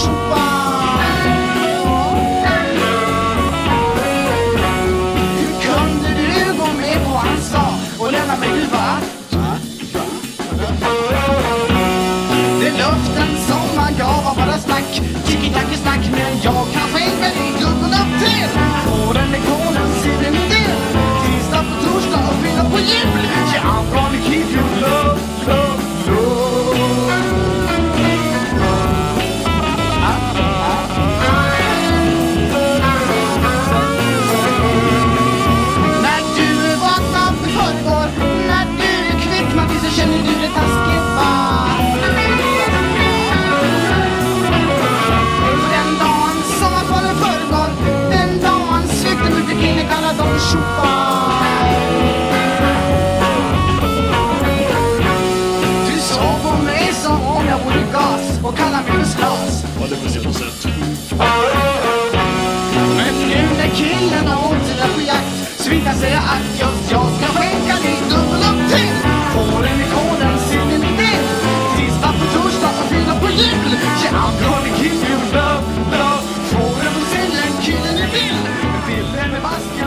sopa. Hur kunde du gå med på vad han sa och lämna mig huva? Det löften som han gav var bara snack, tiki-taki-snack, men jag kan skänka dig dubbel upp till. Får den ikonen, ser den del, tisdag på torsdag och fylla på jul. Yeah, I'm gonna keep you love, love, love. När du vaknar upp i förrgår, när du kvicknar till så känner du det taskigt, va? Den dagen som var för en förrgår, den dagen svekte du fick in i kalla dem tjopa. Du såg på mig som om jag vore gas och kallade mig för slas. Ja, det får se på sätt. Men nu när killen har återna på jakt så vill jag säga att just jag ska skänka dig dubbel upp till. Får den i koden, ser den i din, tisdag på torsdag och fylla på jul. Yeah, I'm gonna keep you love, love. Får den på scenen, killen i bild, bilden med masken.